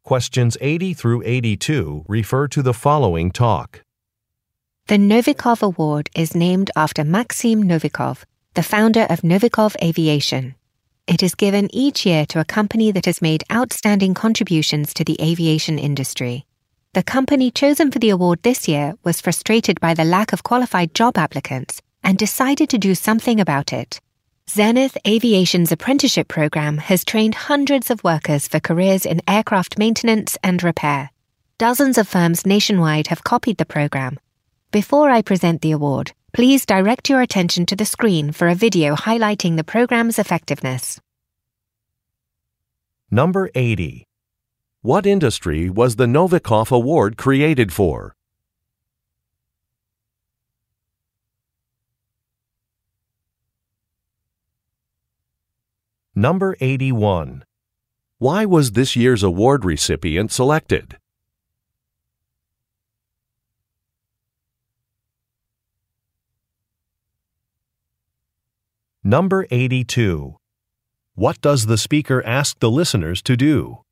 Questions 80 through 82 refer to the following talk. The Novikov Award is named after Maxim Novikov, the founder of Novikov Aviation. It is given each year to a company that has made outstanding contributions to the aviation industry. The company chosen for the award this year was frustrated by the lack of qualified job applicants and decided to do something about it. Zenith Aviation's apprenticeship program has trained hundreds of workers for careers in aircraft maintenance and repair. Dozens of firms nationwide have copied the program. Before I present the award, please direct your attention to the screen for a video highlighting the program's effectiveness. Number 80. What industry was the Novikov Award created for? Number 81. Why was this year's award recipient selected? Number 82. What does the speaker ask the listeners to do?